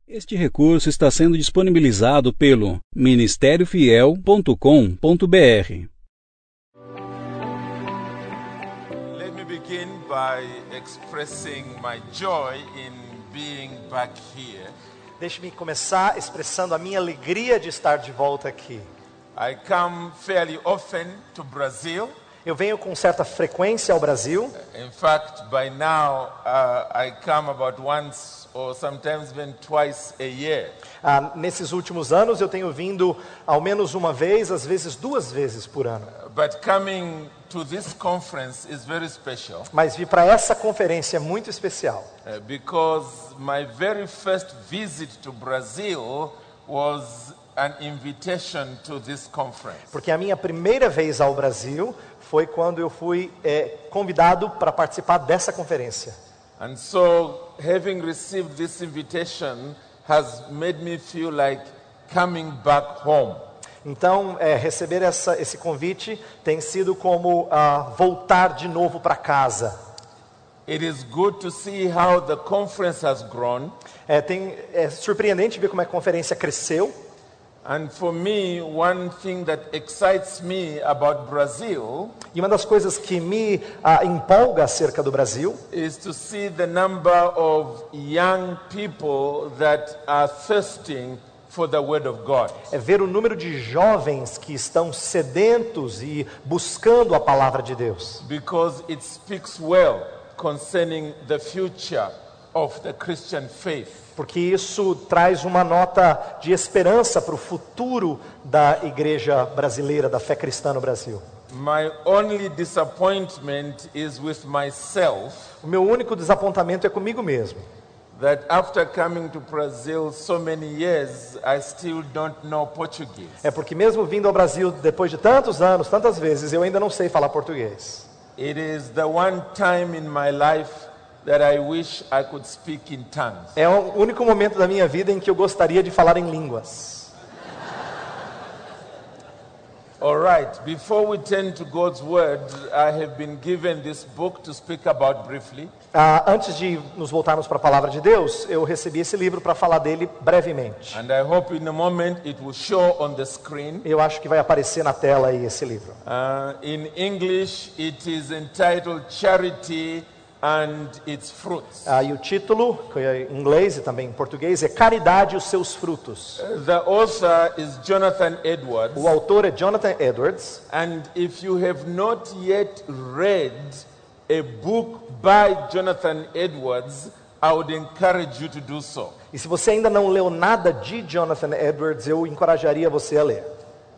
Este recurso está sendo disponibilizado pelo ministériofiel.com.br. Let me begin by expressing my joy in being back here. Deixe-me começar expressando a minha alegria de estar de volta aqui. I come fairly often to Brazil. Eu venho com certa frequência ao Brasil. In fact, by now, I come about once or sometimes even twice a year. Nesses últimos anos eu tenho vindo ao menos uma vez, às vezes duas vezes por ano. But coming to this conference is very special. Mas vir para essa conferência é muito especial. Because my very first visit to Brazil was an invitation to this conference. Porque a minha primeira vez ao Brasil foi quando eu fui convidado para participar dessa conferência. And so, having received this invitation has made me feel like coming back home. Então, receber esse convite tem sido como voltar de novo para casa. It is good to see how the conference has grown. É surpreendente ver como a conferência cresceu. And for me, one thing that excites me about Brazil E uma das coisas que me empolga acerca do Brasil is to see the number of young people that are thirsting for the word of God. é ver o número de jovens que estão sedentos e buscando a palavra de Deus. Because it speaks well concerning the future of the Christian faith. Porque isso traz uma nota de esperança para o futuro da igreja brasileira, da fé cristã no Brasil. My only disappointment is with myself. O meu único desapontamento é comigo mesmo. That after coming to Brazil so many years, I still don't know Portuguese. É porque mesmo vindo ao Brasil depois de tantos anos, tantas vezes, eu ainda não sei falar português. It is the one time in my life that I wish I could speak in tongues. É o único momento da minha vida em que eu gostaria de falar em línguas. All right, before we turn to God's word, I have been given this book to speak about briefly. Antes de nos voltarmos para a palavra de Deus, eu recebi esse livro para falar dele brevemente. And I hope in a moment it will show on the screen. Eu acho que vai aparecer na tela aí esse livro. In English, it is entitled Charity and Its Fruits. E o título, que é em inglês e também em português, é Caridade e os seus frutos. The author is Jonathan Edwards. O autor é Jonathan Edwards. And if you have not yet read a book by Jonathan Edwards, I would encourage you to do so. E se você ainda não leu nada de Jonathan Edwards, eu encorajaria você a ler.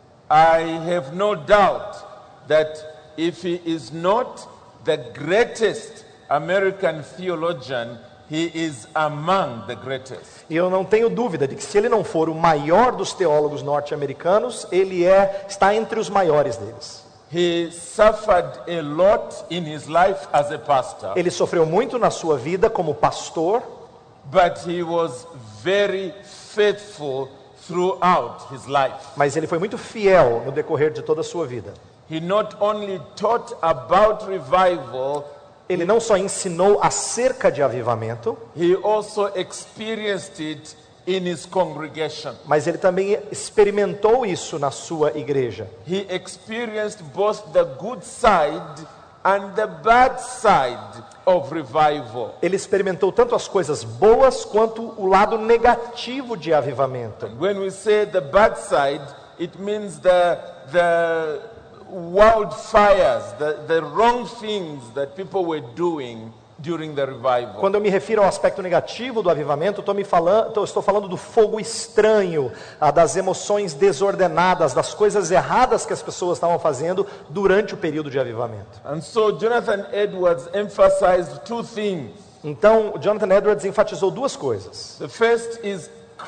I have no doubt that if he is not the greatest American theologian, he is among the greatest. E eu não tenho dúvida de que se ele não for o maior dos teólogos norte-americanos, ele está entre os maiores deles. He suffered a lot in his life as a pastor, Ele sofreu muito na sua vida como pastor, but he was very faithful throughout his life. mas ele foi muito fiel no decorrer de toda a sua vida. He not only taught about revival, Ele não só ensinou acerca de avivamento, he also experienced it in his congregation. mas ele também experimentou isso na sua igreja. He experienced both the good side and the bad side of revival. Ele experimentou tanto as coisas boas quanto o lado negativo de avivamento. When we say the bad side, it means the wildfires, the wrong things that people were doing during the revival. Quando eu me refiro ao aspecto negativo do avivamento, estou falando do fogo estranho, das emoções desordenadas, das coisas erradas que as pessoas estavam fazendo durante o período de avivamento. And so Jonathan Edwards emphasized two things. Então, Jonathan Edwards enfatizou duas coisas. The first is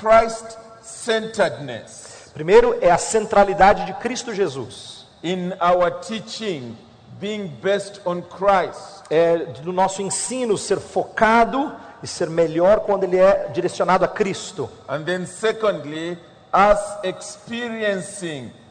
Christ-centeredness. Primeiro é a centralidade de Cristo Jesus. In our teaching, being based on Christ. Do nosso ensino ser focado e ser melhor quando ele é direcionado a Cristo. And then secondly, us experiencing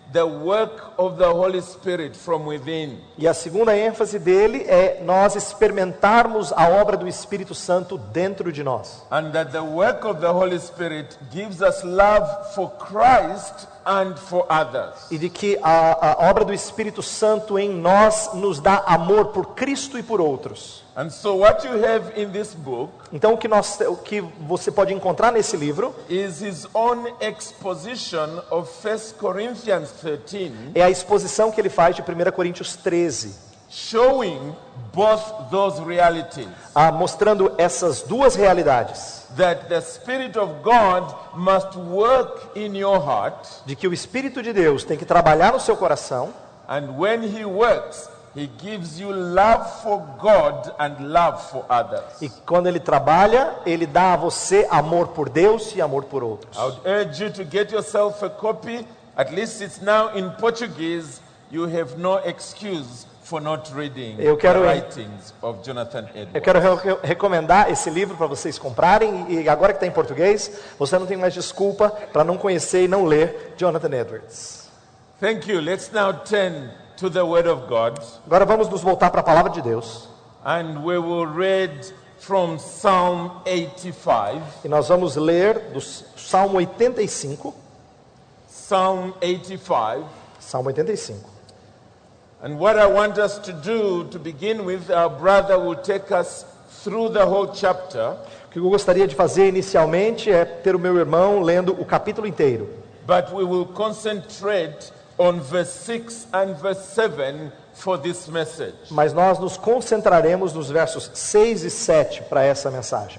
the work of the Holy Spirit from within. E a segunda ênfase dele é nós experimentarmos a obra do Espírito Santo dentro de nós. And that the work of the Holy Spirit gives us love for Christ and for others. E de que a obra do Espírito Santo em nós nos dá amor por Cristo e por outros. And so what you have in this book Então o que você pode encontrar nesse livro is his own exposition of 1 Corinthians 13, é a exposição que ele faz de 1 Coríntios 13, showing both those realities. mostrando essas duas realidades. That the Spirit of God must work in your heart, De que o Espírito de Deus tem que trabalhar no seu coração, and when he works, he gives you love for God and love for others. e quando ele trabalha, ele dá a você amor por Deus e amor por outros. I would urge you to get yourself a copy. At least it's now in Portuguese. You have no excuse for not reading Eu quero- the writings of Jonathan Eu Edwards. quero recomendar esse livro para vocês comprarem, e agora que está em português, você não tem mais desculpa para não conhecer e não ler Jonathan Edwards. Thank you. Let's now turn to the Word of God, Agora vamos nos voltar para a palavra de Deus, and we will read from Psalm 85. e nós vamos ler do Salmo 85, Psalm 85. Salmo 85. And what I want us to do to begin with, our brother will take us through the whole chapter, O que eu gostaria de fazer inicialmente é ter o meu irmão lendo o capítulo inteiro, but we will concentrate on verse 6 and verse 7 for this message. mas nós nos concentraremos nos versos 6 e 7 para essa mensagem.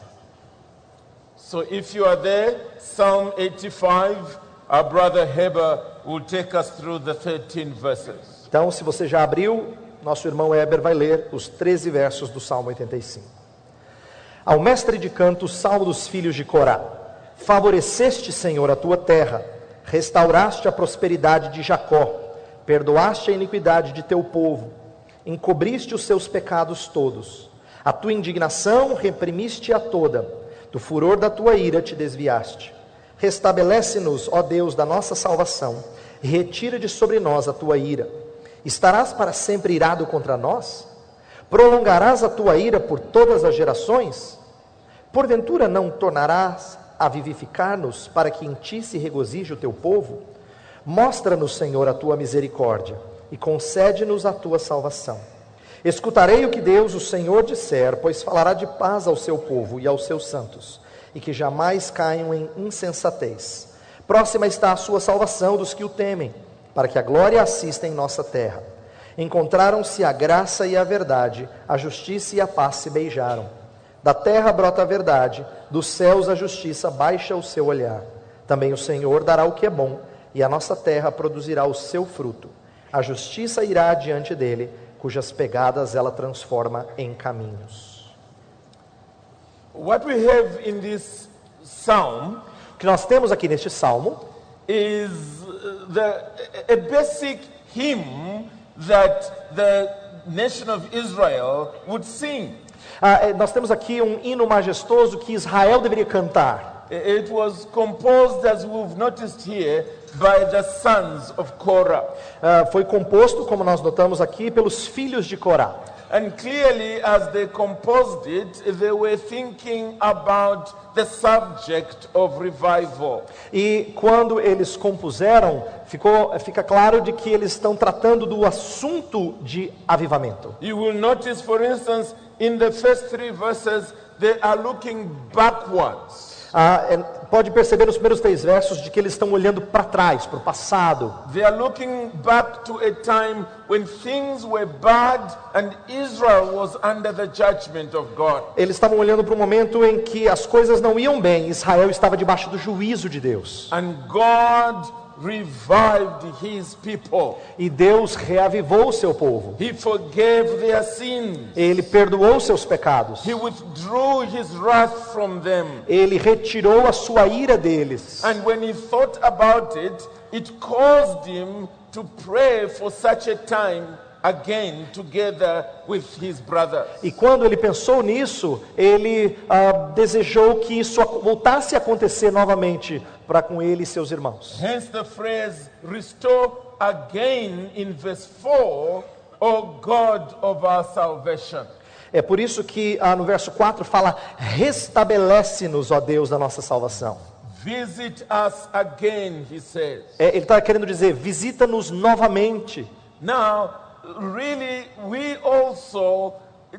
So if you are there, Psalm 85, our brother Heber will take us through the 13 verses. Então, se você já abriu, nosso irmão Heber vai ler os 13 versos do Salmo 85. Ao mestre de canto, salmo dos filhos de Corá. Favoreceste, Senhor, a tua terra, restauraste a prosperidade de Jacó, perdoaste a iniquidade de teu povo, encobriste os seus pecados todos. A tua indignação reprimiste-a toda, do furor da tua ira te desviaste. Restabelece-nos, ó Deus, da nossa salvação, e retira de sobre nós a tua ira. Estarás para sempre irado contra nós? Prolongarás a tua ira por todas as gerações? Porventura não tornarás a vivificar-nos para que em ti se regozije o teu povo? Mostra-nos, Senhor, a tua misericórdia e concede-nos a tua salvação. Escutarei o que Deus, o Senhor, disser, pois falará de paz ao seu povo e aos seus santos, e que jamais caiam em insensatez. Próxima está a sua salvação dos que o temem, para que a glória assista em nossa terra. Encontraram-se a graça e a verdade, a justiça e a paz se beijaram. Da terra brota a verdade, dos céus a justiça baixa o seu olhar. Também o Senhor dará o que é bom, e a nossa terra produzirá o seu fruto. A justiça irá adiante dele, cujas pegadas ela transforma em caminhos. What we have in this psalm O que nós temos aqui neste salmo is a basic hymn that the nation of Israel would sing. nós temos aqui um hino majestoso que Israel deveria cantar. It was composed, as we've noticed here, by the sons of Korah. Foi composto, como nós notamos aqui, pelos filhos de Corá. And clearly, as they composed it, they were thinking about the subject of revival. E quando eles compuseram, fica claro de que eles estão tratando do assunto de avivamento. You will notice, for instance, in the first 3 verses, they are looking backwards. Pode perceber nos primeiros 3 versos de que eles estão olhando para trás, para o passado. They are looking back to a time when things were bad and Israel was under the judgment of God. Eles estavam olhando para um momento em que as coisas não iam bem, Israel estava debaixo do juízo de Deus. And God revived his people. E Deus reavivou o seu povo. He forgave their sins. Ele perdoou seus pecados. He withdrew his wrath from them. Ele retirou a sua ira deles. And when he thought about it, it caused him to pray for such a time again together with his brothers. E quando ele pensou nisso, ele desejou que isso voltasse a acontecer novamente para com ele e seus irmãos. Hence the phrase, restore again in verse 4, O God of our salvation. É por isso que no verso 4 fala: restabelece-nos, ó Deus, da nossa salvação. Visit us again, he says. Ele está querendo dizer, visita-nos novamente. Now, really, we also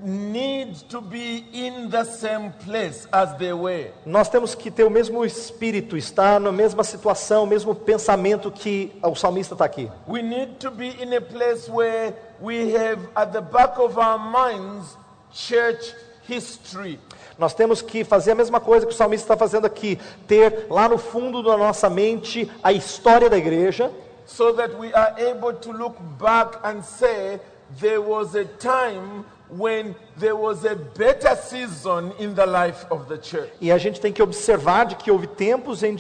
need to be in the same place as they were. Nós temos que ter o mesmo espírito, estar na mesma situação, o mesmo pensamento que o salmista está aqui. We need to be in a place where we have at the back of our minds church history. Nós temos que fazer a mesma coisa que o salmista está fazendo aqui, ter lá no fundo da nossa mente a história da igreja, so that we are able to look back and say there was a time when there was a better season in the life of the church. E a gente tem que observar de que houve tempos em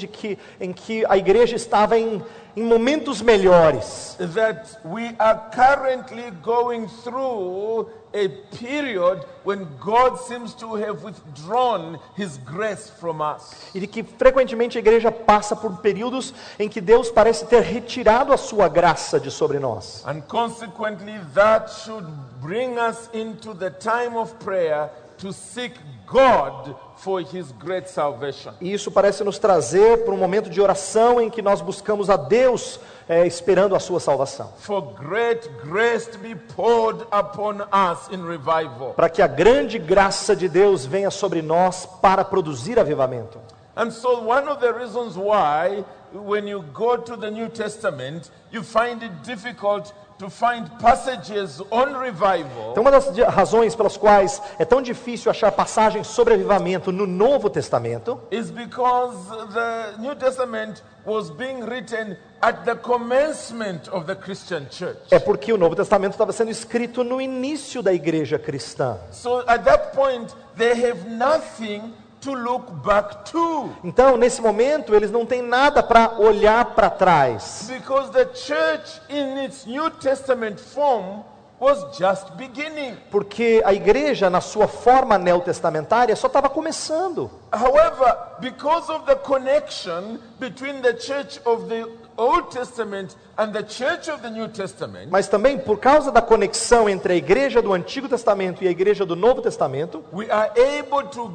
que a igreja estava em momentos melhores. That we are currently going through a period when God seems to have withdrawn His grace from us. E de que frequentemente a igreja passa por períodos em que Deus parece ter retirado a sua graça de sobre nós. And consequently that should bring us into the time of prayer to seek God for His great salvation. E isso parece nos trazer para um momento de oração em que nós buscamos a Deus esperando a sua salvação. For great grace to be poured upon us in revival. Para que a grande graça de Deus venha sobre nós para produzir avivamento. And so one of the reasons why when you go to the New Testament you find it difficult to find passages on revival. Então uma das razões pelas quais é tão difícil achar passagens sobre avivamento no Novo Testamento is because the New Testament was being written at the commencement of the Christian church. é porque o Novo Testamento estava sendo escrito no início da igreja cristã. So at that point they have nothing to look back to. Então, nesse momento, eles não têm nada para olhar para trás. Because the church in its New Testament form was just beginning. Porque a igreja, na sua forma neotestamentária, só estava começando. However, because of the connection between the church of the Old Testament and the church of the New Testament, Mas também, por causa da conexão entre a igreja do Antigo Testamento e a igreja do Novo Testamento, we are able to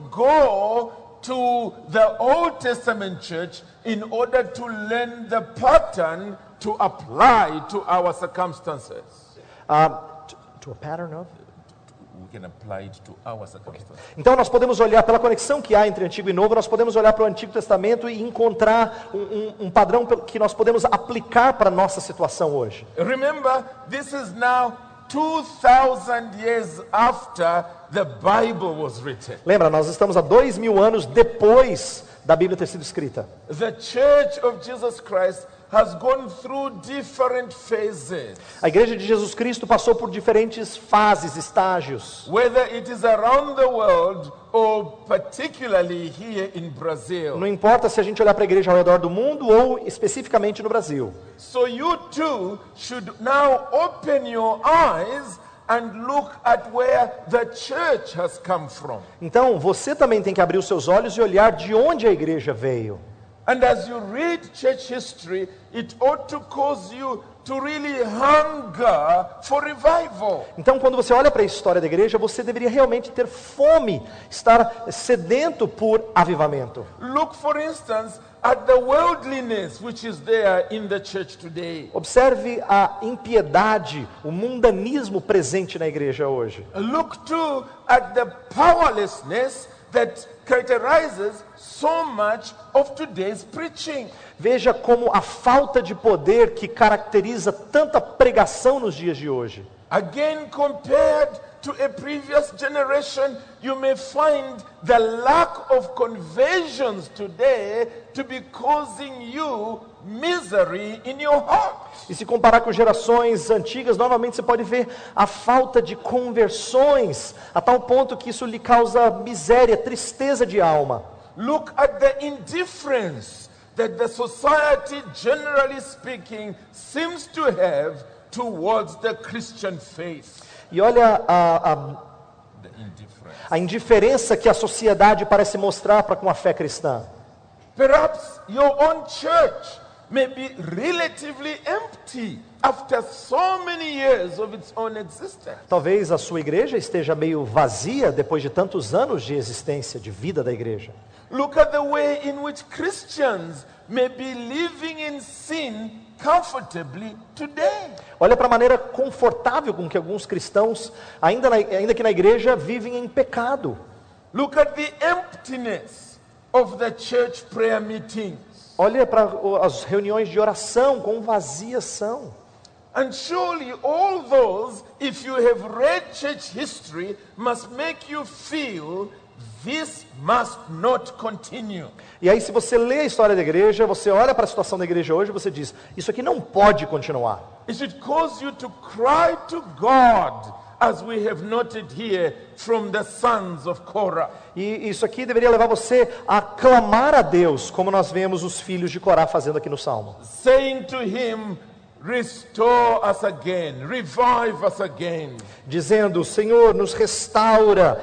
go to the Old Testament church in order to learn the pattern to apply to our circumstances. To a pattern of? We can apply it to our circumstances. Então nós podemos olhar pela conexão que há entre Antigo e Novo, nós podemos olhar para o Antigo Testamento e encontrar um padrão que nós podemos aplicar para a nossa situação hoje. Remember, this is now 2,000 years after the Bible was written. Lembra, nós estamos há 2000 anos depois da Bíblia ter sido escrita. The Church of Jesus Christ has gone through different phases. A igreja de Jesus Cristo passou por diferentes fases, estágios. Whether it is around the world or particularly here in Brazil. Não importa se a gente olhar para a igreja ao redor do mundo ou especificamente no Brasil. So you too should now open your eyes and look at where the church has come from. Então, você também tem que abrir os seus olhos e olhar de onde a igreja veio. And as you read church history, it ought to cause you to really hunger for revival. Então, quando você olha para a história da igreja, você deveria realmente ter fome, estar sedento por avivamento. Look, for instance, at the worldliness which is there in the church today. Observe a impiedade, o mundanismo presente na igreja hoje. Look too at the powerlessness that characterizes so much of today's preaching. Veja como a falta de poder que caracteriza tanta pregação nos dias de hoje. Again, compared to a previous generation, you may find the lack of conversions today to be causing you misery in your heart. E se comparar com gerações antigas, novamente você pode ver a falta de conversões, a tal ponto que isso lhe causa miséria, tristeza de alma. Look at the indifference that the society, generally speaking, seems to have towards the Christian faith. E olha The indifference. a indiferença que a sociedade parece mostrar para com a fé cristã. Perhaps your own church may be relatively empty after so many years of its own existence. Talvez a sua igreja esteja meio vazia depois de tantos anos de existência, de vida da igreja. Look at the way in which Christians may be living in sin comfortably today. Olha para a maneira confortável com que alguns cristãos, ainda que na igreja, vivem em pecado. Look at the emptiness of the church prayer meetings. Olha para as reuniões de oração, quão vazias são. And surely all those, if you have read church history, must make you feel this must not continue. E aí, se você lê a história da igreja, você olha para a situação da igreja hoje, você diz, isso aqui não pode continuar. It should cause you to cry to God, as we have noted here from the sons of Korah. E isso aqui deveria levar você a clamar a Deus, como nós vemos os filhos de Corá fazendo aqui no Salmo. Saying to him, restore us again, revive us again. Dizendo, Senhor, nos restaura,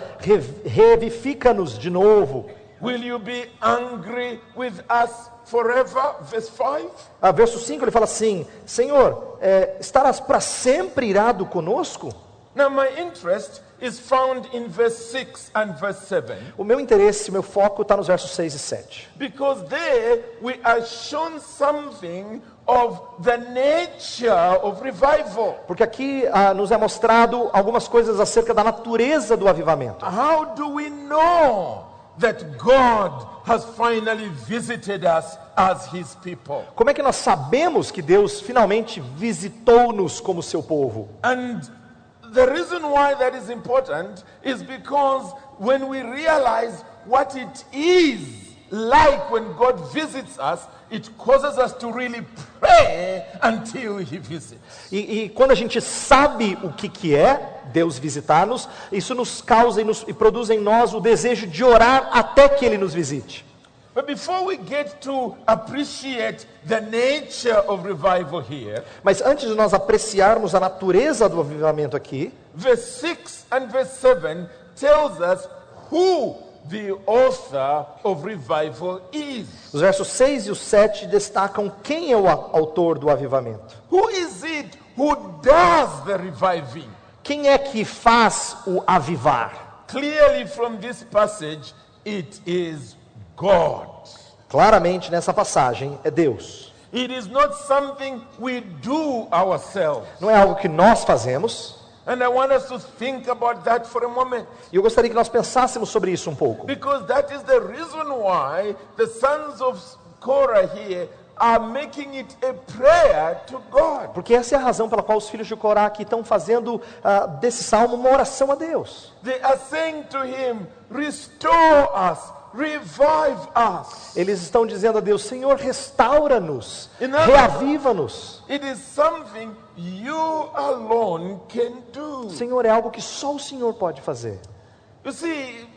revifica-nos de novo. Will you be angry with us forever? Verse 5. Verso 5 ele fala assim, Senhor, estarás para sempre irado conosco? Now my interest is found in verse 6 and verse 7. O meu interesse, o meu foco está nos versos 6 e 7. Because there we are shown something of the nature of revival. Porque aqui nos é mostrado algumas coisas acerca da natureza do avivamento. How do we know that God has finally visited us as His people? Como é que nós sabemos que Deus finalmente visitou-nos como seu povo? And the reason why that is important is because when we realize what it is like when God visits us, it causes us to really pray until He visits. E quando a gente sabe o que é Deus visitar-nos, isso nos causa e produz em nós o desejo de orar até que Ele nos visite. But before we get to appreciate the nature of revival here, mas antes de nós apreciarmos a natureza do avivamento aqui, verse 6 and verse 7 tells us who the author of revival is. Os versos 6 e o 7 destacam quem é o autor do avivamento. Who is it who does the reviving? Quem é que faz o avivar? Clearly from this passage, it is God. Claramente nessa passagem é Deus. It is not something we do ourselves. Não é algo que nós fazemos. And I want us to think about that for a moment. E eu gostaria que nós pensássemos sobre isso um pouco. Because that is the reason why the sons of Korah here are making it a prayer to God. Porque essa é a razão pela qual os filhos de Corá aqui estão fazendo desse salmo uma oração a Deus. They are saying to him, restore us, revive us. Eles estão dizendo a Deus, Senhor, restaura-nos, reaviva-nos. It is something you alone can do. Senhor, é algo que só o Senhor pode fazer. You see,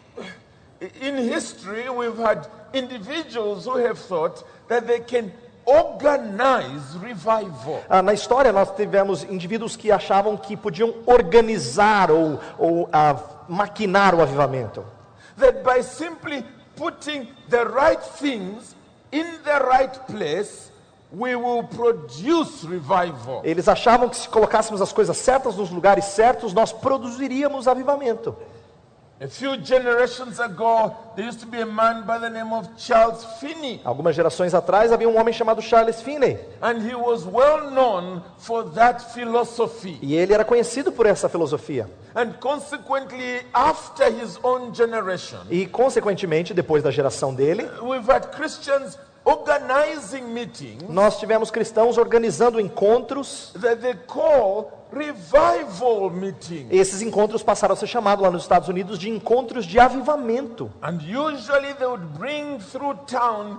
in history we've had individuals who have thought that they can organize revival. Na história nós tivemos indivíduos que achavam que podiam organizar ou maquinar o avivamento. That by simply putting the right things in the right place, we will produce revival. Eles achavam que se colocássemos as coisas certas nos lugares certos, nós produziríamos avivamento. A few generations ago, there used to be a man by the name of Charles Finney. Algumas gerações atrás havia um homem chamado Charles Finney. And he was well known for that philosophy. E ele era conhecido por essa filosofia. And consequently, after his own generation, e consequentemente, depois da geração dele, we've had Christians organizing meetings. Nós tivemos cristãos organizando encontros that they call revival meetings. Esses encontros passaram a ser chamados lá nos Estados Unidos de encontros de avivamento. And usually they would bring through town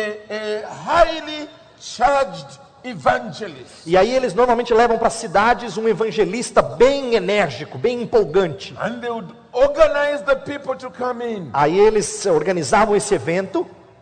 a highly charged evangelist. E aí eles normalmente levam para cidades um evangelista bem enérgico, bem empolgante. And they would organize the people to come in. Aí eles organizavam esse evento.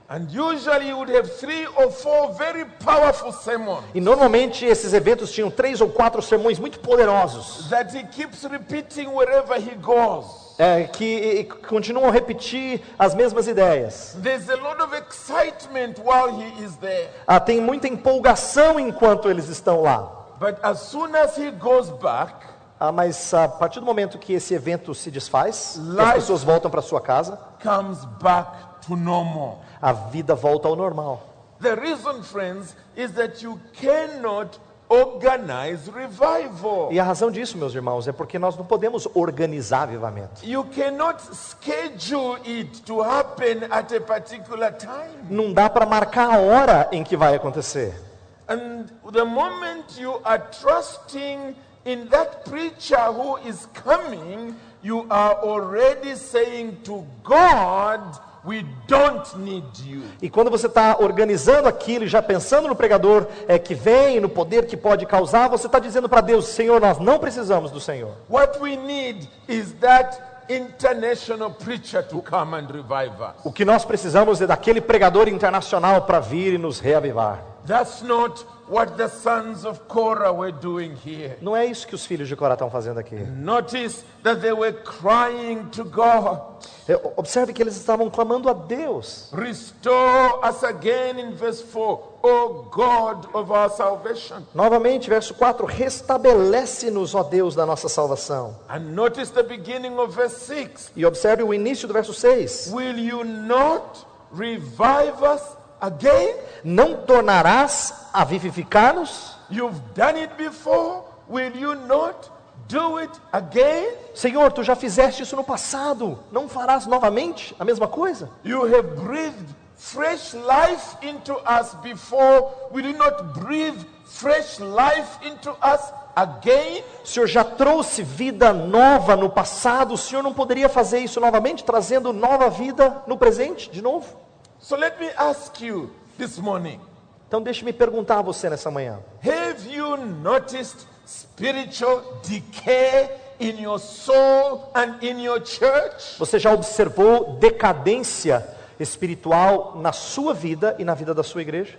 And usually you would have 3 or 4 very powerful sermons E normalmente esses eventos tinham 3 ou 4 sermões muito poderosos, that he keeps repeating wherever he goes. que continuam a repetir as mesmas ideias. There's a lot of excitement while he is there. Tem muita empolgação enquanto eles estão lá. But as soon as he goes back, Mas a partir do momento que esse evento se desfaz, que as Life- pessoas voltam para sua casa, comes back to normal. a vida volta ao normal. The reason, friends, is that you cannot organize revival. E a razão disso, meus irmãos, é porque nós não podemos organizar avivamento. You cannot schedule it to happen at a particular time. Não dá para marcar a hora em que vai acontecer. And the moment you are trusting in that preacher who is coming, you are already saying to God, we don't need you. E quando você está organizando aquilo e já pensando no pregador que vem, no poder que pode causar, você está dizendo para Deus: Senhor, nós não precisamos do Senhor. What we need is that international preacher to come and revive us. O que nós precisamos é daquele pregador internacional para vir e nos reavivar. That's not what the sons of Korah were doing here. Não é isso que os filhos de Corá estão fazendo aqui. Notice that they were crying to God. Observe que eles estavam clamando a Deus. Restore us again in verse 4, O God of our salvation. Novamente, verso 4, restabelece-nos, ó Deus, da nossa salvação. And notice the beginning of verse 6. E observe o início do verso 6. Will you not revive us again? Não tornarás a vivificar-nos? You've done it before. Will you not do it again? Senhor, tu já fizeste isso no passado. Não farás novamente a mesma coisa? You have breathed fresh life into us before. Will you not breathe fresh life into us again? O Senhor já trouxe vida nova no passado. O Senhor não poderia fazer isso novamente, trazendo nova vida no presente, de novo? So let me ask you this morning. Então deixe-me perguntar a você nessa manhã. Have you noticed spiritual decay in your soul and in your church? Você já observou decadência espiritual na sua vida e na vida da sua igreja?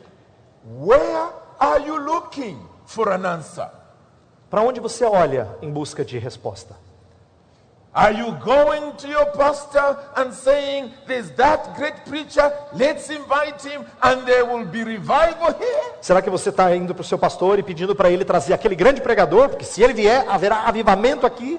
Where are you looking for an answer? Para onde você olha em busca de resposta? Are you going to your pastor and saying, there's that great preacher, let's invite him and there will be revival here? Será que você está indo para o seu pastor e pedindo para ele trazer aquele grande pregador? Porque se ele vier, haverá avivamento aqui?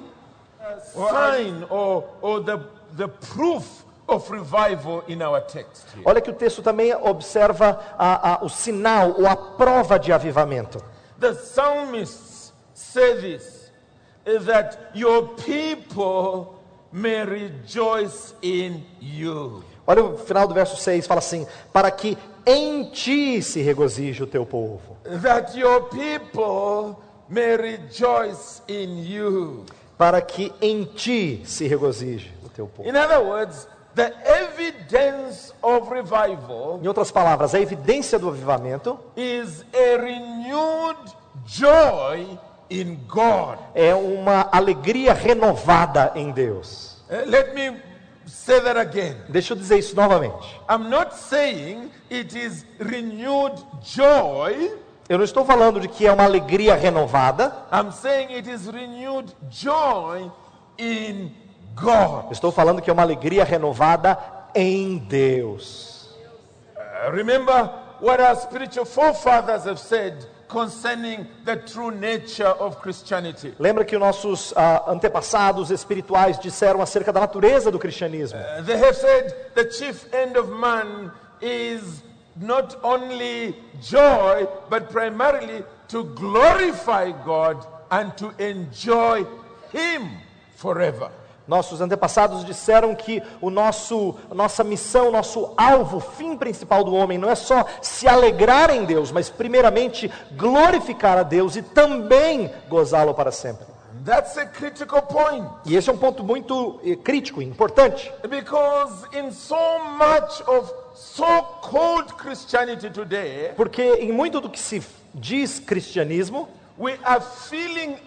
Sign or the proof of revival in our text here. Olha que o texto também observa o sinal ou a prova de avivamento. The psalmists say this, that your people may rejoice in you. Olha o final do verso 6, fala assim: para que em ti se regozije o teu povo. That your people may rejoice in you. Para que em ti se regozije o teu povo. In other words, the evidence of revival Em outras palavras, a evidência do avivamento is a renewed joy in God. é uma alegria renovada em Deus. Let me say that again. Deixa eu dizer isso novamente. I'm not saying it is renewed joy. Eu não estou falando de que é uma alegria renovada. I'm saying it is renewed joy in God. Eu estou falando que é uma alegria renovada em Deus. Remember what our spiritual forefathers have said concerning the true nature of Christianity. Lembra que os nossos antepassados espirituais disseram acerca da natureza do cristianismo? They have said the chief end of man is not only joy, but primarily to glorify God and to enjoy Him forever. Nossos antepassados disseram que nossa missão, nosso alvo, fim principal do homem não é só se alegrar em Deus, mas primeiramente glorificar a Deus e também gozá-lo para sempre. That's a critical point. E esse é um ponto muito crítico e importante. Because in so much of so-called Christianity today, Porque em muito do que se diz cristianismo, we are filling up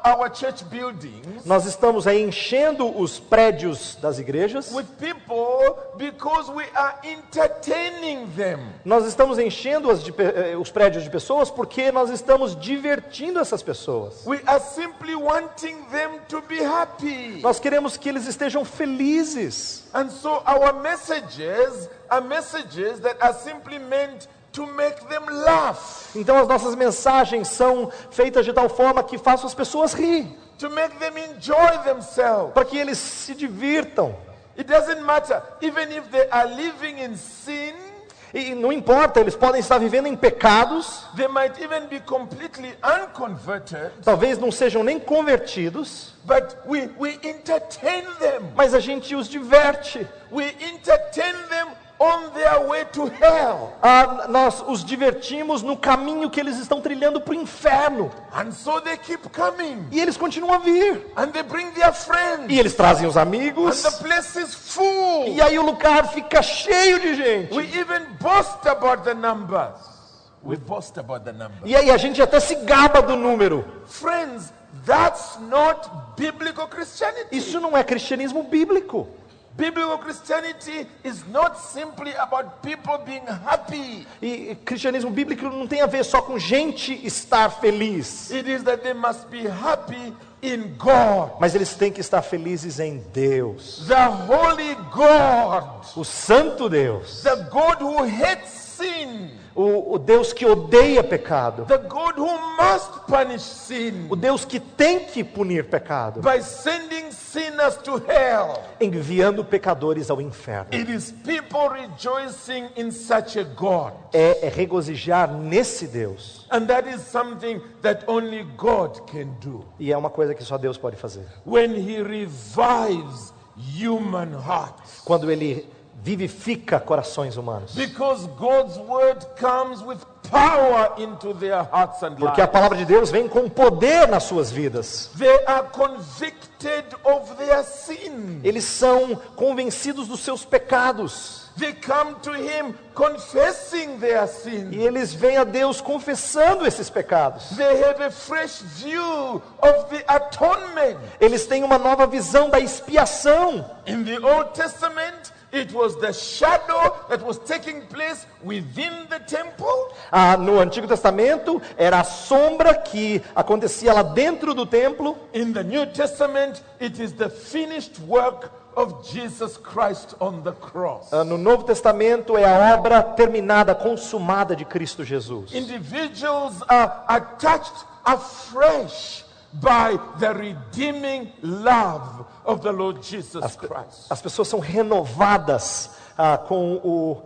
our church buildings Nós estamos aí enchendo os prédios das igrejas. with people because we are entertaining them. Nós estamos enchendo os prédios de pessoas porque nós estamos divertindo essas pessoas. We are simply wanting them to be happy. Nós queremos que eles estejam felizes. And so our messages are messages that are simply meant to make them laugh, Então as nossas mensagens são feitas de tal forma que façam as pessoas rir, to make them enjoy themselves. para que eles se divirtam. It doesn't matter, even if they are living in sin, E não importa, eles podem estar vivendo em pecados, they might even be completely unconverted, talvez não sejam nem convertidos, but we entertain them. mas a gente os diverte. We entertain them on their way to hell. Nós os divertimos no caminho que eles estão trilhando para o inferno. And so they keep coming. E eles continuam a vir. And they bring their friends. E eles trazem os And amigos. the place is full. E aí o lugar fica cheio de gente. We even boast about the numbers. We boast about the numbers. E aí a gente até se gaba do número. Friends, that's not biblical Christianity. Isso não é cristianismo bíblico. Biblical Christianity is not simply about people being happy. E cristianismo bíblico não tem a ver só com gente estar feliz. It is that they must be happy in God. Mas eles têm que estar felizes em Deus. The holy God. O santo Deus. The God who hates sin. O Deus que odeia pecado. The God who must punish sin O Deus que tem que punir pecado. by sending sinners to hell. Enviando pecadores ao inferno. It is people rejoicing in such a God. É regozijar nesse Deus. And that is something that only God can do. E é uma coisa que só Deus pode fazer. When He revives human hearts. Quando Ele vivifica corações humanos. Because God's word comes with power into their hearts and Porque a lives. palavra de Deus vem com poder nas suas vidas. They are convicted of their sin. Eles são convencidos dos seus pecados. They come to Him confessing their sin. E eles vêm a Deus confessando esses pecados. They have a fresh view of the atonement. Eles têm uma nova visão da expiação. In the Old Testament, it was the shadow that was taking place within the temple. No Antigo Testamento, era a sombra que acontecia lá dentro do templo. In the New Testament, it is the finished work of Jesus Christ on the cross. No Novo Testamento, é a obra terminada, consumada de Cristo Jesus. Individuals are touched afresh by the redeeming love of the Lord Jesus Christ. As pessoas são renovadas com o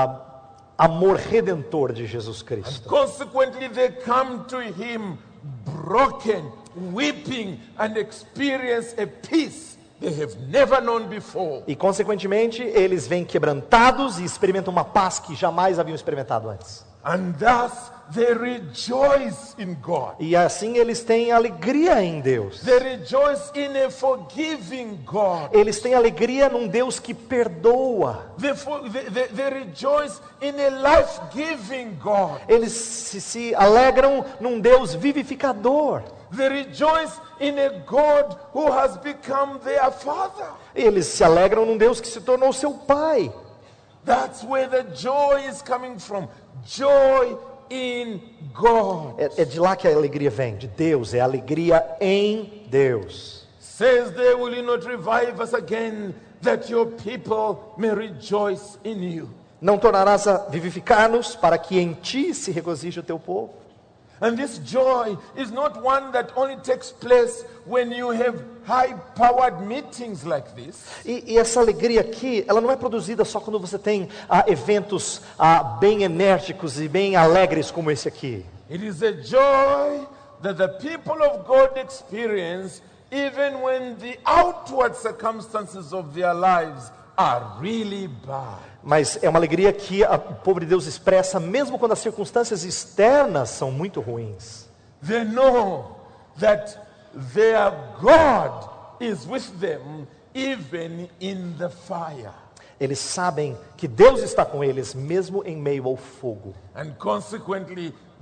amor redentor de Jesus Cristo. Consequently, they come to Him broken, weeping, and experience a peace they have never known before. E, consequentemente, eles vêm quebrantados e experimentam uma paz que jamais haviam experimentado antes. And thus they rejoice in God. E assim eles têm alegria em Deus. They rejoice in a forgiving God. Eles têm alegria num Deus que perdoa. They rejoice in a life-giving God. Eles se alegram num Deus vivificador. They rejoice in a God who has become their Father. Eles se alegram num Deus que se tornou seu Pai. That's where the joy is coming from. Joy in God. É de lá que a alegria vem, de Deus. É a alegria em Deus. Says there, will you not revive us again, that your people may rejoice in you. Não tornarás a vivificar-nos para que em ti se regozije o teu povo. And this joy is not one that only takes place when you have high-powered meetings like this. E essa alegria aqui, ela não é produzida só quando você tem eventos bem enérgicos e bem alegres como esse aqui. It is a joy that the people of God experience even when the outward circumstances of their lives are really bad. Mas é uma alegria que o povo de Deus expressa mesmo quando as circunstâncias externas são muito ruins. They know that their God is with them even in the fire. Eles sabem que Deus está com eles mesmo em meio ao fogo. And consequently,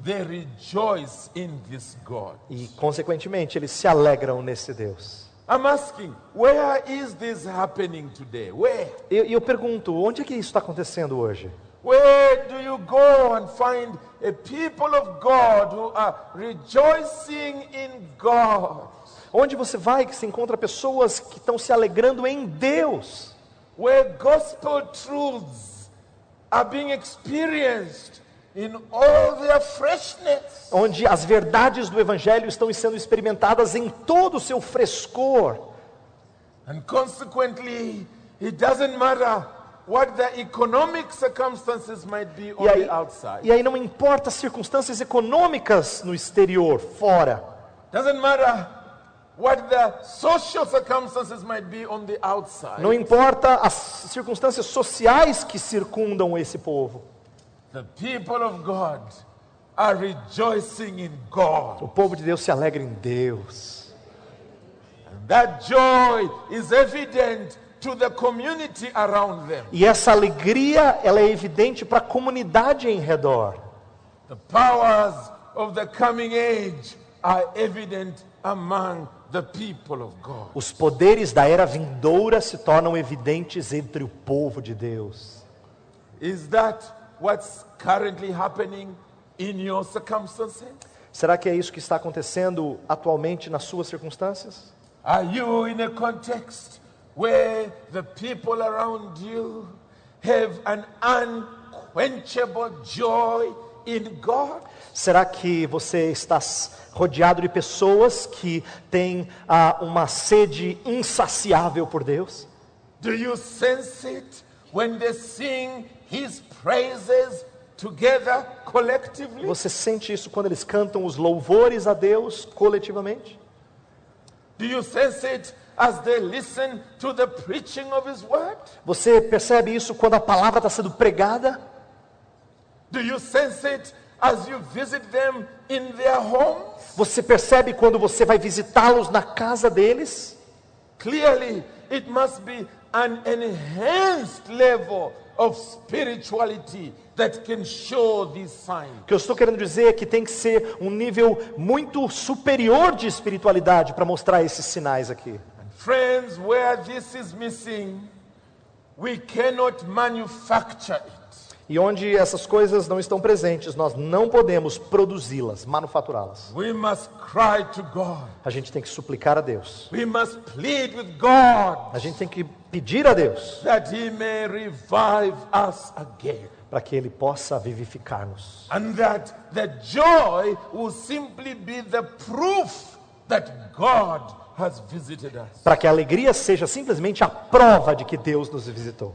they rejoice in this God. E, consequentemente, eles se alegram nesse Deus. I'm asking, where is this happening today? Where? E eu pergunto, onde é que isso está acontecendo hoje? Where do you go and find a people of God who are rejoicing in God? Onde você vai que se encontra pessoas que estão se alegrando em Deus? Where gospel truths are being experienced in all their freshness. Onde as verdades do Evangelho estão sendo experimentadas em todo o seu frescor. And consequently, it doesn't matter what the economic circumstances might be on the outside. E aí não importa as circunstâncias econômicas no exterior, fora. Doesn't matter what the social circumstances might be on the outside. Não importa as circunstâncias sociais que circundam esse povo. The people of God are rejoicing in God. O povo de Deus se alegra em Deus. And that joy is evident to the community around them. E essa alegria, ela é evidente para a comunidade em redor. The powers of the coming age are evident among the people of God. Os poderes da era vindoura se tornam evidentes entre o povo de Deus. Is that what's currently happening in your circumstances? Será que é isso que está acontecendo atualmente nas suas circunstâncias? Are you in a context where the people around you have an unquenchable joy in God? Será que você está rodeado de pessoas que têm uma sede insaciável por Deus? Do you sense it when they sing His praises together collectively? Você sente isso quando eles cantam os louvores a Deus coletivamente? Do you sense it as they listen to the preaching of His word? Você percebe isso quando a palavra está sendo pregada? Do you sense it as you visit them in their homes? Você percebe quando você vai visitá-los na casa deles? Clearly, it must be an enhanced level of spirituality that can show these signs. O que eu estou querendo dizer é que tem que ser um nível muito superior de espiritualidade para mostrar esses sinais aqui. Friends, where this is missing, we cannot manufacture it. E onde essas coisas não estão presentes, nós não podemos produzi-las, manufaturá-las. We must cry to God. A gente tem que suplicar a Deus. We must plead with God A gente tem que pedir a Deus that He may revive us again. para que Ele possa vivificar-nos. And that the joy will simply be the proof that God has visited us. Para que a alegria seja simplesmente a prova de que Deus nos visitou.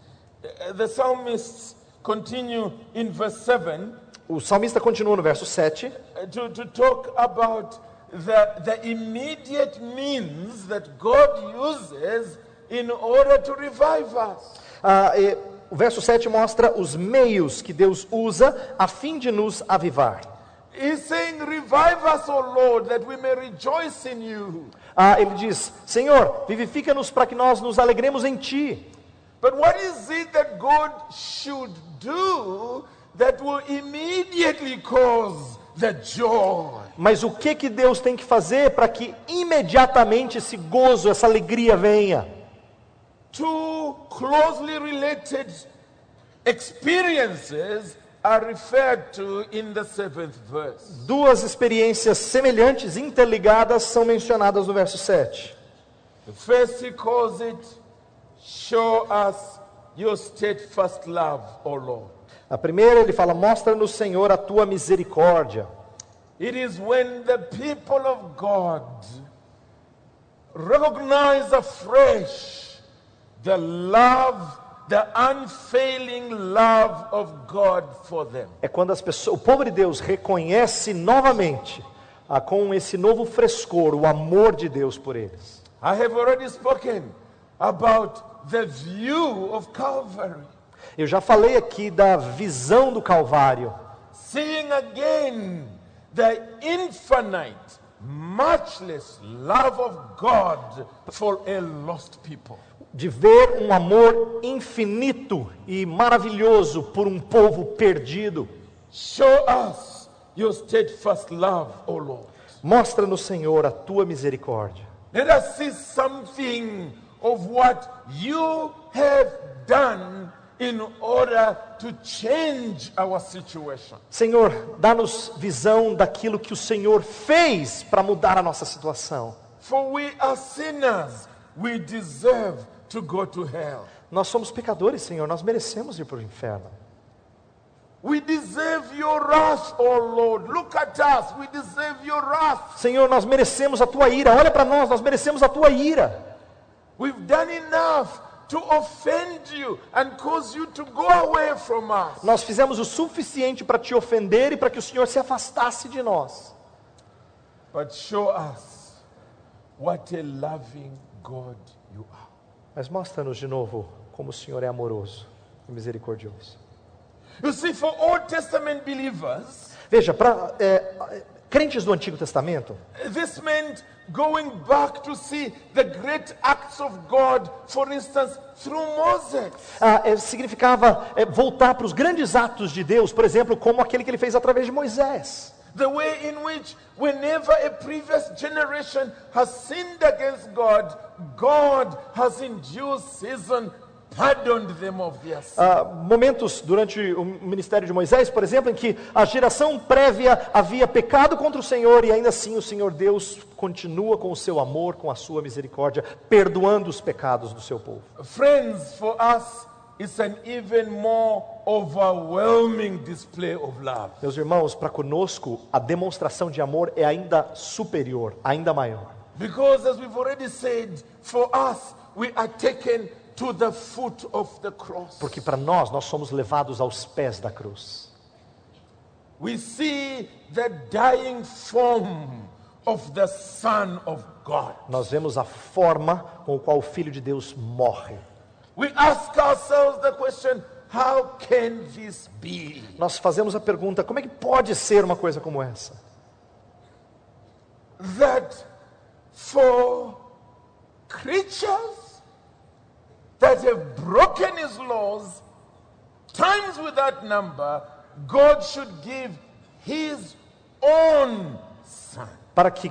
The psalmists continue in verse 7 O salmista continua no verso 7 to talk about the immediate means that God uses in order to revive us. O verso 7 mostra os meios que Deus usa a fim de nos avivar. He's saying, revive us, O Lord, that we may rejoice in you. Ele diz, Senhor, vivifica-nos para que nós nos alegremos em Ti. But what is it that God should do that will immediately cause the joy? Mas o que Deus tem que fazer para que imediatamente esse gozo, essa alegria venha? Two closely related experiences are referred to in the 7th verse. Duas experiências semelhantes, interligadas, são mencionadas no verso 7. The first he calls it, show us your steadfast love, O Lord. A primeira ele fala, mostra-nos, Senhor, a Tua misericórdia. It is when the people of God recognize afresh the love, the unfailing love of God for them. É quando o povo de Deus reconhece novamente, com esse novo frescor, o amor de Deus por eles. I have already spoken about the view of Calvary. Eu já falei aqui da visão do Calvário. Seeing again the infinite, matchless love of God for a lost people. De ver um amor infinito e maravilhoso por um povo perdido. Show us your steadfast love, O Lord. Mostra-nos, Senhor, a tua misericórdia. Let us see something of what you have done in order to change our situation. Senhor, dá-nos visão daquilo que o Senhor fez para mudar a nossa situação. For we are sinners, we deserve to go to hell. Nós somos pecadores, Senhor, nós merecemos ir para o inferno. We deserve your wrath, O Lord. Look at us, we deserve your wrath. Senhor, nós merecemos a tua ira. Olha para nós merecemos a tua ira. We've done enough to offend you and cause you to go away from us. Nós fizemos o suficiente para te ofender e para que o Senhor se afastasse de nós. But show us what a loving God you are. Mas mostra-nos de novo como o Senhor é amoroso e misericordioso. You see, for Old Testament believers, Veja, para crentes do Antigo Testamento, this meant going back to see the great acts of God, for instance, through Moses. significava voltar para os grandes atos de Deus, por exemplo, como aquele que ele fez através de Moisés. The way in which, whenever a previous generation has sinned against God, God has in due season pardoned them of their sin. Momentos durante o ministério de Moisés, por exemplo, em que a geração prévia havia pecado contra o Senhor e ainda assim o Senhor Deus continua com o seu amor, com a sua misericórdia, perdoando os pecados do seu povo. Friends, for us, it's an even more overwhelming display of love. Meus irmãos, para conosco, a demonstração de amor é ainda superior, ainda maior. Because as we've already said, for us, we are taken to the foot of the cross. Porque para nós somos levados aos pés da cruz. We see the dying form of the Son of God. Nós vemos a forma com a qual o Filho de Deus morre. We ask ourselves the question, how can this be? Nós fazemos a pergunta, como é que pode ser uma coisa como essa? That for creatures that have broken his laws, times without number, God should give his own son. Para que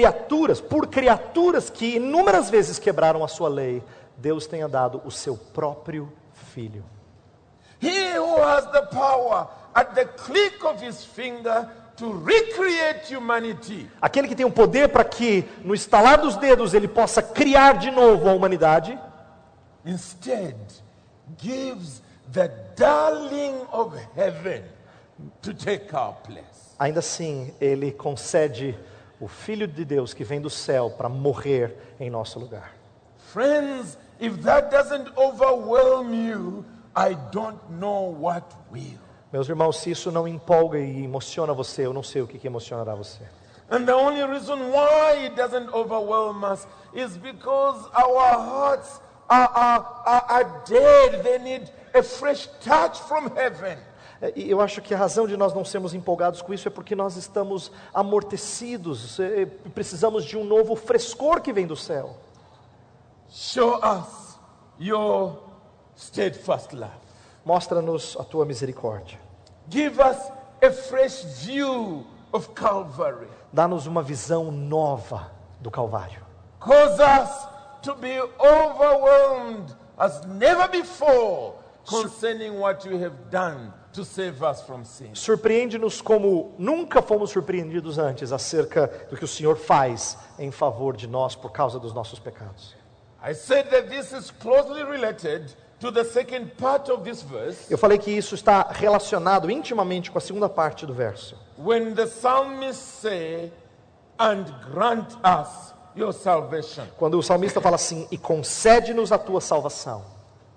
por criaturas que inúmeras vezes quebraram a sua lei, Deus tenha dado o seu próprio Filho. He who has the power at the click of his finger to recreate humanity. Aquele que tem o poder para que no estalar dos dedos ele possa criar de novo a humanidade, Instead, gives the darling of heaven to take our place. ainda assim ele concede o Filho de Deus que vem do céu para morrer em nosso lugar. Friends, if that doesn't overwhelm you, I don't know what will. Meus irmãos, se isso não empolga e emociona você, eu não sei o que emocionará você. And the only reason why it doesn't overwhelm us is because our hearts are dead. They need a fresh touch from heaven. E eu acho que a razão de nós não sermos empolgados com isso é porque nós estamos amortecidos, precisamos de um novo frescor que vem do céu. Show us your steadfast love. Mostra-nos a tua misericórdia. Give us a fresh view of Calvary. Dá-nos uma visão nova do Calvário. Cause us to be overwhelmed as never before concerning what you have done to save us from sin. Surpreende-nos como nunca fomos surpreendidos antes acerca do que o Senhor faz em favor de nós por causa dos nossos pecados. I said that this is closely related to the second part of this verse. Eu falei que isso está relacionado intimamente com a segunda parte do verso. When the psalmist say, and grant us your salvation. Quando o salmista fala assim, e concede-nos a tua salvação.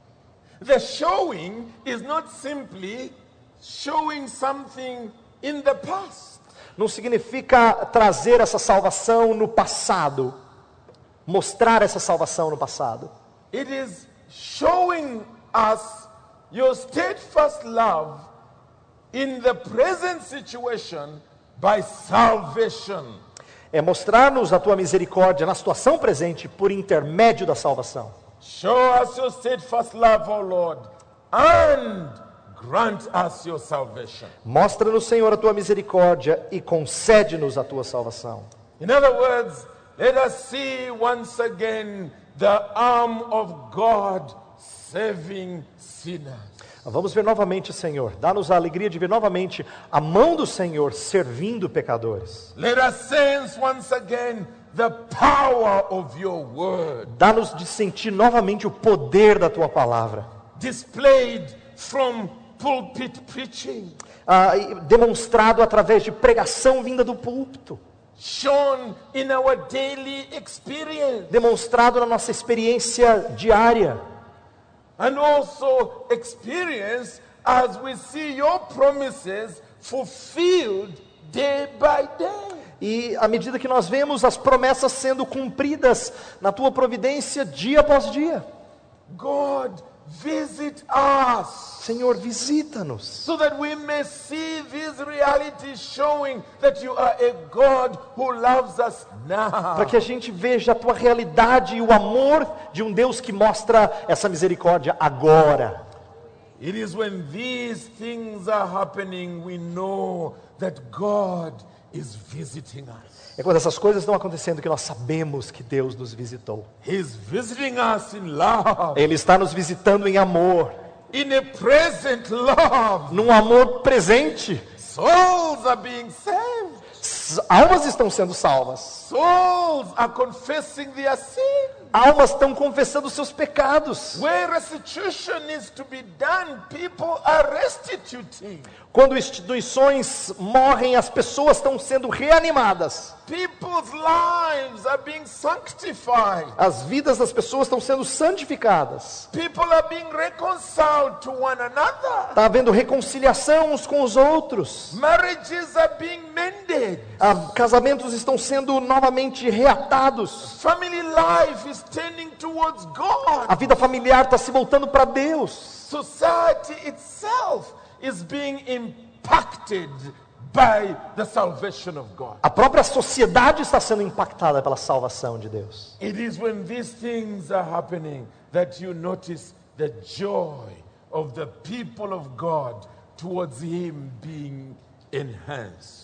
The showing is not simply showing something in the past. Não significa trazer essa salvação no passado, mostrar essa salvação no passado. It is showing us your steadfast love in the present situation by salvation. É mostrar-nos a tua misericórdia na situação presente por intermédio da salvação. Show us your steadfast love, O Lord, and grant us your salvation. Mostra-nos, Senhor, a tua misericórdia e concede-nos a tua salvação. In other words, let us see once again the arm of God saving sinners. Vamos ver novamente, Senhor. Dá-nos a alegria de ver novamente a mão do Senhor servindo pecadores. Let us sense once again the power of your word, Dá-nos de sentir novamente o poder da tua palavra, displayed from pulpit preaching, demonstrado através de pregação vinda do púlpito, shown in our daily experience, demonstrado na nossa experiência diária, and also experience as we see your promises fulfilled day by day. e à medida que nós vemos as promessas sendo cumpridas na tua providência dia após dia. God, visit us, Senhor, visita-nos, so that we may see these realities showing that you are a God who loves us now. para que a gente veja a tua realidade e o amor de um Deus que mostra essa misericórdia agora. It is when these things are happening we know that God is visiting us. É quando essas coisas estão acontecendo que nós sabemos que Deus nos visitou. He's visiting us in love, Ele está nos visitando em amor, in a present love. num amor presente. Souls are being saved. Almas estão sendo salvas. Souls are confessing their sin. Almas estão confessando seus pecados. Where restitution needs to be done, people are restituting. Quando instituições morrem, as pessoas estão sendo reanimadas. People's lives are being sanctified. As vidas das pessoas estão sendo santificadas. People are being reconciled to one another. Está havendo reconciliação uns com os outros. Marriages are being mended. Casamentos estão sendo novamente reatados. Family life is turning towards God. A vida familiar está se voltando para Deus. Society itself is being impacted by the salvation of God. A própria sociedade está sendo impactada pela salvação de Deus. It is when these things are happening that you notice the joy of the people of God towards Him being enhanced.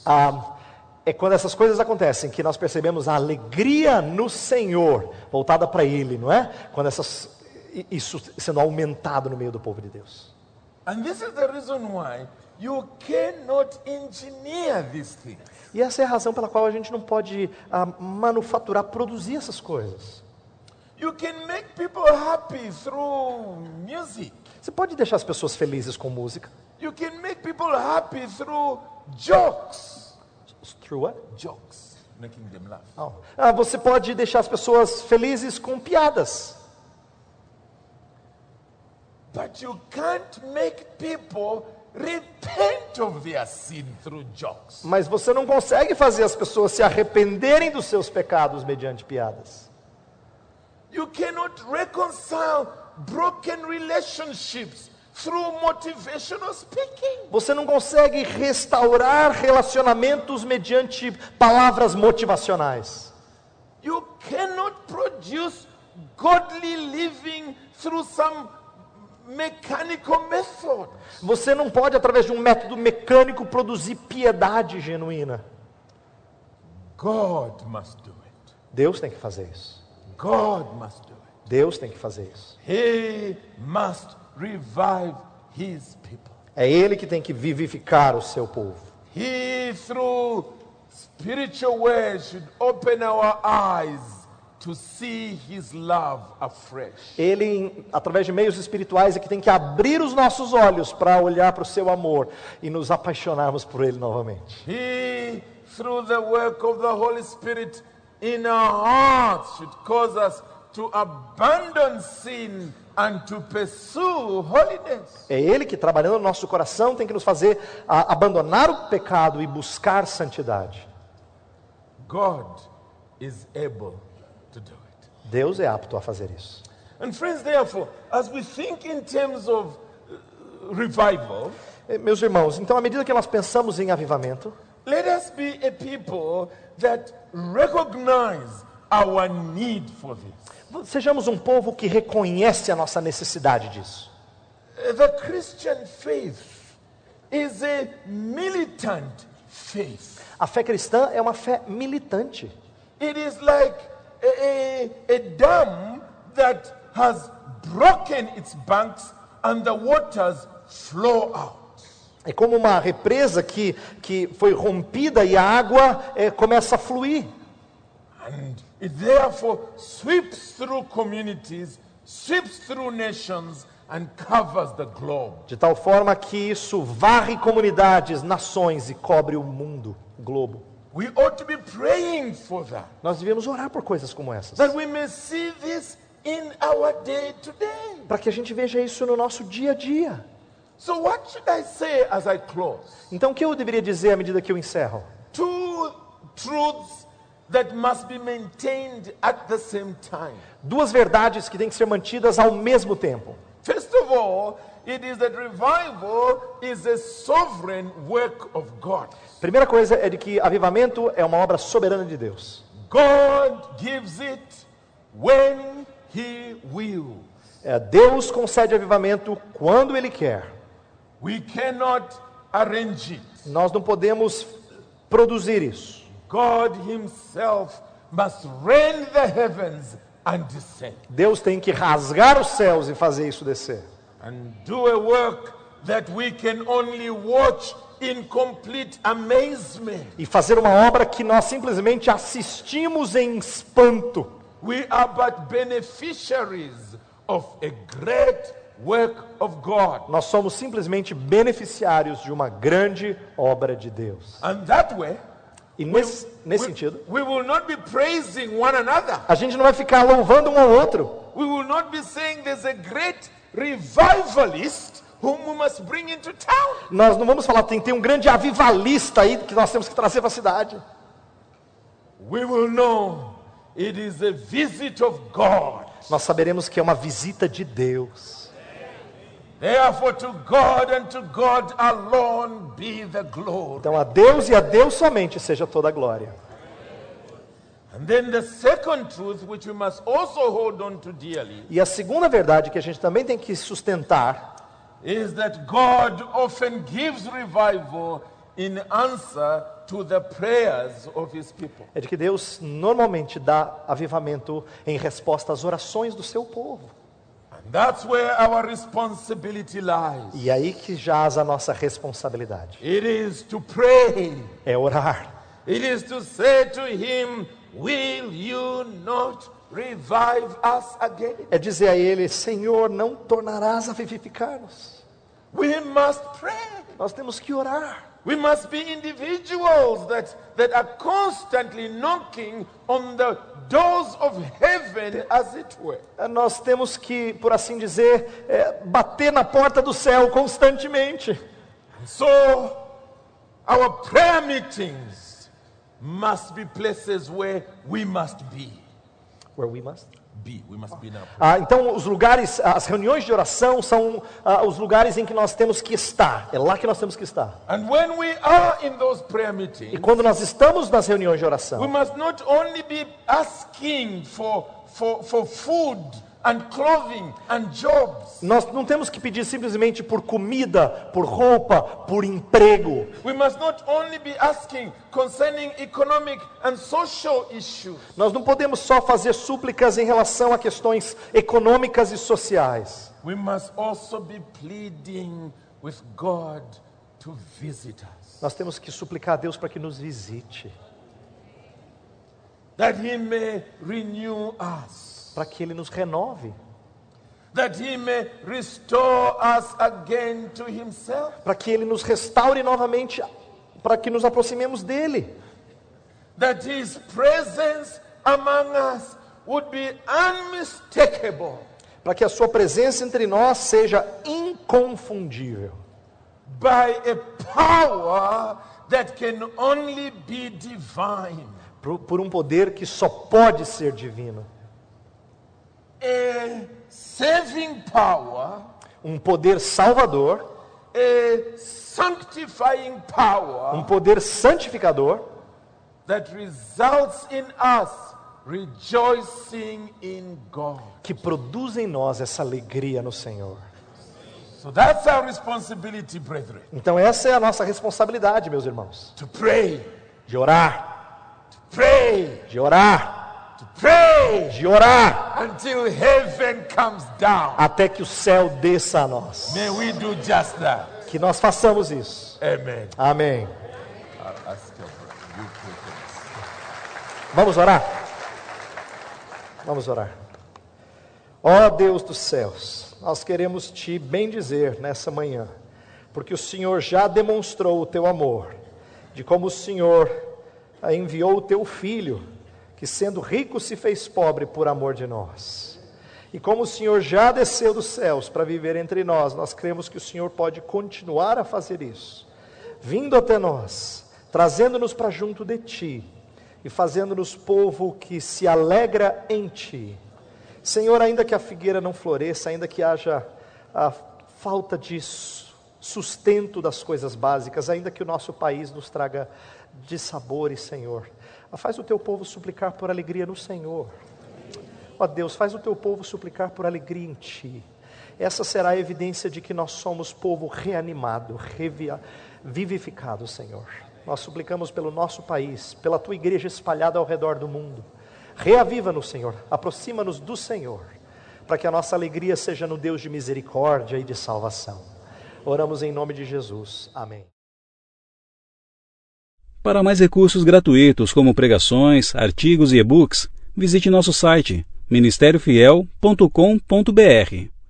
É quando essas coisas acontecem que nós percebemos a alegria no Senhor voltada para Ele, não é? Quando isso sendo aumentado no meio do povo de Deus. And this is the reason why you cannot engineer these things. E essa é a razão pela qual a gente não pode manufaturar, produzir essas coisas. You can make people happy through music. Você pode deixar as pessoas felizes com música. You can make people happy through jokes. Through what? Jokes, making them laugh. Você pode deixar as pessoas felizes com piadas. But you can't make people repent of their sin through jokes. Mas você não consegue fazer as pessoas se arrependerem dos seus pecados mediante piadas. You cannot reconcile broken relationships through motivational speaking. Você não consegue restaurar relacionamentos mediante palavras motivacionais. You cannot produce godly living through some mechanical method. Você não pode, através de um método mecânico, produzir piedade genuína. God must do it. Deus tem que fazer isso. God must do it. Deus tem que fazer isso. He must revive His people. É Ele que tem que vivificar o seu povo. He, through spiritual ways, should open our eyes to see His love afresh. Ele, através de meios espirituais, é que tem que abrir os nossos olhos para olhar para o seu amor e nos apaixonarmos por Ele novamente. He, through the work of the Holy Spirit in our hearts, should cause us to abandon sin and to pursue holiness. É Ele que, trabalhando no nosso coração, tem que nos fazer abandonar o pecado e buscar santidade. God is able to do it. Deus é apto a fazer isso. And friends, therefore, as we think in terms of revival, Meus irmãos, então, à medida que nós pensamos em avivamento, let us be a people that recognize our need for this. sejamos um povo que reconhece a nossa necessidade disso. The Christian faith is a militant faith. A fé cristã é uma fé militante. It is like a dam that has broken its banks and the waters flow out. É como uma represa que foi rompida e a água começa a fluir. And it therefore sweeps through communities, sweeps through nations and covers the globe. De tal forma que isso varre comunidades, nações e cobre o mundo, o globo. We ought to be praying for that. Nós devemos orar por coisas como essas. That we may see this in our day today. Para que a gente veja isso no nosso dia a dia. So what should I say as I close? Então o que eu deveria dizer à medida que eu encerro? Two truths that must be maintained at the same time. Duas verdades que têm que ser mantidas ao mesmo tempo. First of all, it is that revival is a sovereign work of God. Primeira coisa é de que avivamento é uma obra soberana de Deus. God gives it when He will. Deus concede avivamento quando Ele quer. We cannot arrange it. Nós não podemos produzir isso. God Himself must rend the heavens and descend. Deus tem que rasgar os céus e fazer isso descer. And do a work that we can only watch in complete amazement. E fazer uma obra que nós simplesmente assistimos em espanto. We are but beneficiaries of a great work of God. Nós somos simplesmente beneficiários de uma grande obra de Deus. And that way, E nesse sentido, we will not be praising one another. a gente não vai ficar louvando um ao outro. We will not be saying there's a great revivalist whom we must bring into town. Nós não vamos falar, tem um grande avivalista aí que nós temos que trazer para a cidade. We will know it is a visit of God. Nós saberemos que é uma visita de Deus. Therefore, to God and to God alone be the glory. Então a Deus e a Deus somente seja toda a glória. And then the second truth, which we must also hold on to dearly, E a segunda verdade que a gente também tem que sustentar is that God often gives revival in answer to the prayers of His people. é de que Deus normalmente dá avivamento em resposta às orações do seu povo. And that's where our responsibility lies. E aí que jaz a nossa responsabilidade. It is to pray. É orar. It is to say to Him, will you not revive us again? É dizer a Ele, Senhor, não tornarás a vivificar-nos. We must pray. Nós temos que orar. We must be individuals that are constantly knocking on the doors of heaven, as it were. Nós temos que, por assim dizer, bater na porta do céu constantemente. So, our prayer meetings must be places where we must be. Where we must? We must be now. Então, os lugares, as reuniões de oração são os lugares em que nós temos que estar. É lá que nós temos que estar. And when we are in those prayer E meetings, quando nós estamos nas reuniões de we oração, must not only be asking for food and clothing and jobs. nós não temos que pedir simplesmente por comida, por roupa, por emprego. We must not only be asking concerning economic and social issues. Nós não podemos só fazer súplicas em relação a questões econômicas e sociais. We must also be pleading with God to visit us, Nós temos que suplicar a Deus para que nos visite, that He may renew us, para que Ele nos renove, that He may restore us again to Himself, para que Ele nos restaure novamente, para que nos aproximemos dEle, that His presence among us would be unmistakable, para que a Sua presença entre nós seja inconfundível, by a power that can only be divine. por um poder que só pode ser divino, A saving power, um poder salvador, a sanctifying power um poder santificador, that results in us rejoicing in God. que produz em nós essa alegria no Senhor. So that's our responsibility, brethren. Então essa é a nossa responsabilidade, meus irmãos. To pray, De orar, pray, de orar, to pray de orar, until heaven comes down. até que o céu desça a nós. May we do just that. Que nós façamos isso. Amen. Amém. I'll ask your brother. You pray for us. Vamos orar? Vamos orar. Ó Deus dos céus, nós queremos te bendizer nessa manhã, porque o Senhor já demonstrou o teu amor, de como o Senhor enviou o teu Filho, que sendo rico se fez pobre por amor de nós. E como o Senhor já desceu dos céus para viver entre nós, nós cremos que o Senhor pode continuar a fazer isso, vindo até nós, trazendo-nos para junto de Ti, e fazendo-nos povo que se alegra em Ti. Senhor, ainda que a figueira não floresça, ainda que haja a falta de sustento das coisas básicas, ainda que o nosso país nos traga dissabores, Senhor, faz o Teu povo suplicar por alegria no Senhor. Ó Deus, faz o Teu povo suplicar por alegria em Ti. Essa será a evidência de que nós somos povo reanimado, vivificado, Senhor. Nós suplicamos pelo nosso país, pela Tua igreja espalhada ao redor do mundo. Reaviva-nos, Senhor, aproxima-nos do Senhor, para que a nossa alegria seja no Deus de misericórdia e de salvação. Oramos em nome de Jesus. Amém. Para mais recursos gratuitos como pregações, artigos e e-books, visite nosso site ministériofiel.com.br.